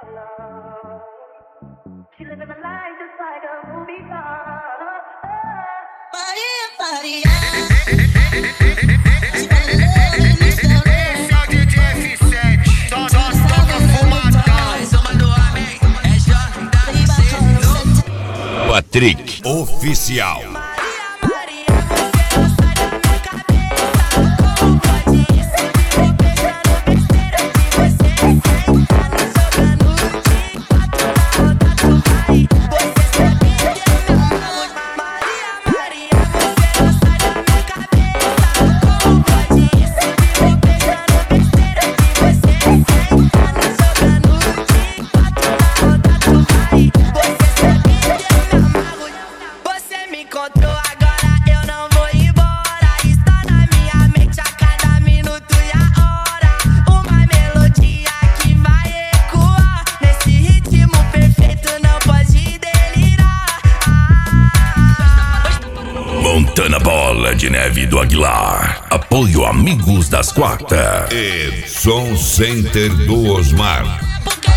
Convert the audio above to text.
She living the life just like a movie star. Patrick Oficial. Montana Bola de Neve do Aguilar. Apoio Amigos das Quartas. E Som Center do Osmar.